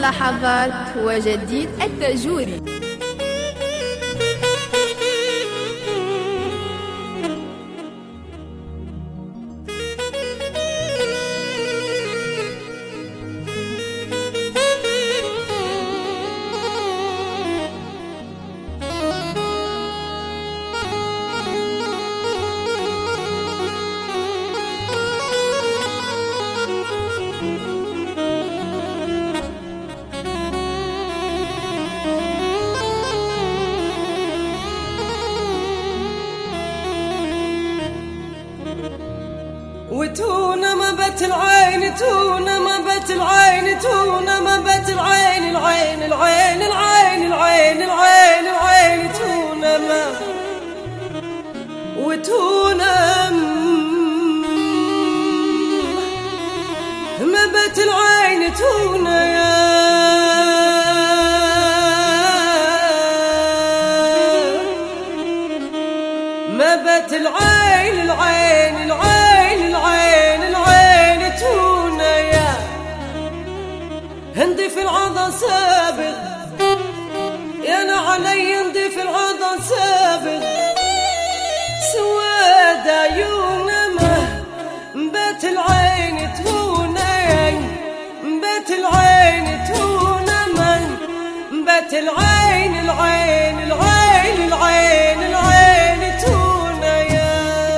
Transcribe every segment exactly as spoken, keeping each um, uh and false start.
اللحظات وجديد التاجوري. وتونا ما بت العين تونا ما بت العين تونا ما بت العين العين العين العين العين العين العين تونا ما وتونا ما بت العين تونا يا ما بت العين العين العين العين العين تونا يا هندي في العضا سابق يا انا علي هندي في العضا سابق سواد عيونا ما بت العين تونا يا بت العين تونا ما بت العين العين العين العين العين تونا يا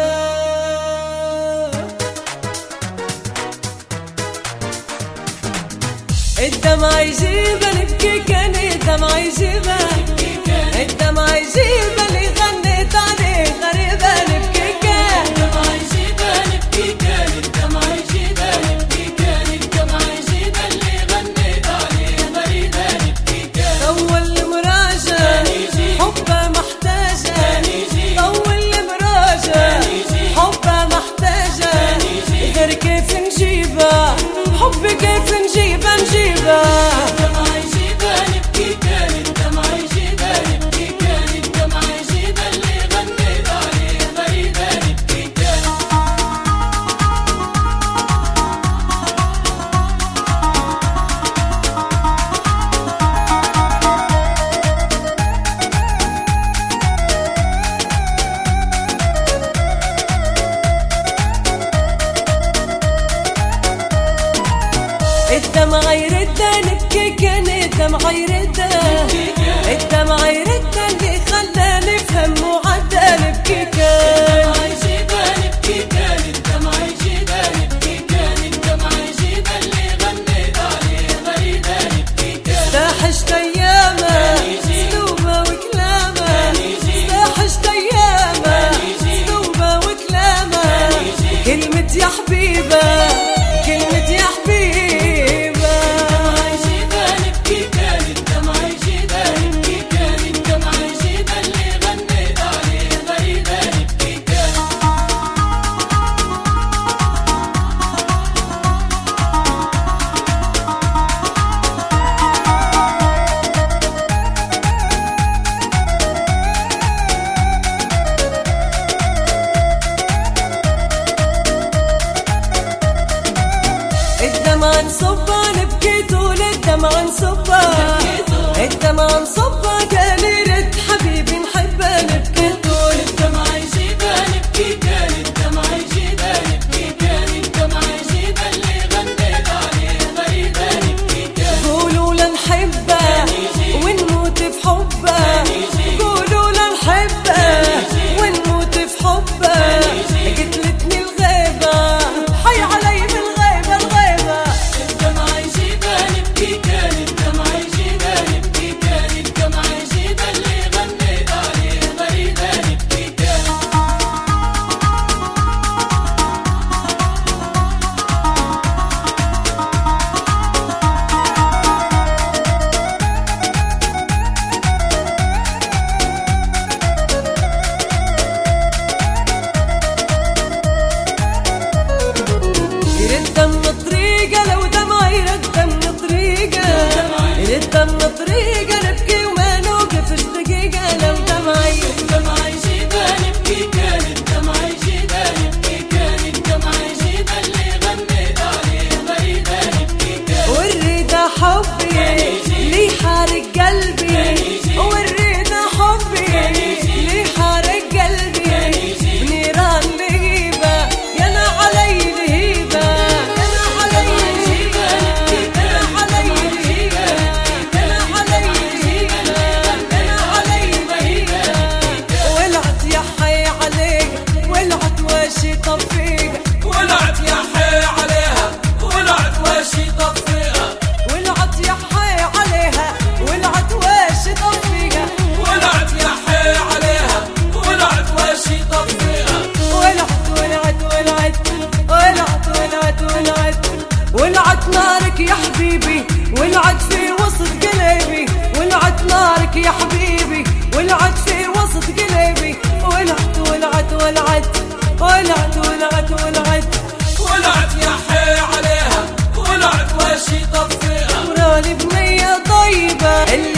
الدمع يجيبه نبكي كان الدمع يجيبه الدمع يجيبه اللي غنيت عليه غريبه نبكي كان الدمع يجيبه نبكي كان الدمع يجيبه نبكي كان الدمع يجيبه اللي غنيت عليه غريبه نبكي كان طول المراجع حبه محتاجه طول المراجع حبه محتاجه غير كيف نجيبه حب كيف نجيبه نجيبه الدمع يجيبه نبكي كان الدمع يجيبه نبكي كان الدمع يجيبه اللي غنيت عليه غريبه نبكي كان الدمع يرده نبكي كان الدمع يرده الدمع يرده اللي خلاني افهم وعدى نبكي كان الدمع يجيبه نبكي كان الدمع يجيبه نبكي كان الدمع يجيبه اللي غنيت عليه غريبه نبكي كان استحشت ايامه اسلوبه وكلامه استحشت ايامه اسلوبه وكلامه كلمة يا حبيبه كلمة يا حبيبه الدمع نصبه نبكي طول الدمع نصبه الدمع نصبه كان يرد حبيبي نحبه نبكي طول الدمع يجيبه نبكي كان الدمع يجيبه نبكي كان الدمع يجيبه اللي غنيت عليه غريبه نبكي كان قولوا لا نحبه ونموت في حبه قولوا لا نحبه ونموت في حبه قتلتني الغيبه حي علي بالغيبه الغيبه الدمع يجيبه نبكي كان الدمع يجيبه نبكي كان الدمع يجيبه اللي غنيت عليه غريبه نبكي كان يرد من طريقه لو دمع يرد من طريقه يرد من طريقه نبكي وما نوقفش دقيقه لو دمعي الدمع يجيبه نبكي كان الدمع يجيبه نبكي كان الدمع يجيبه اللي غنيت عليه غريبه نبكي كان والرضا حبي طالب نية طيبة.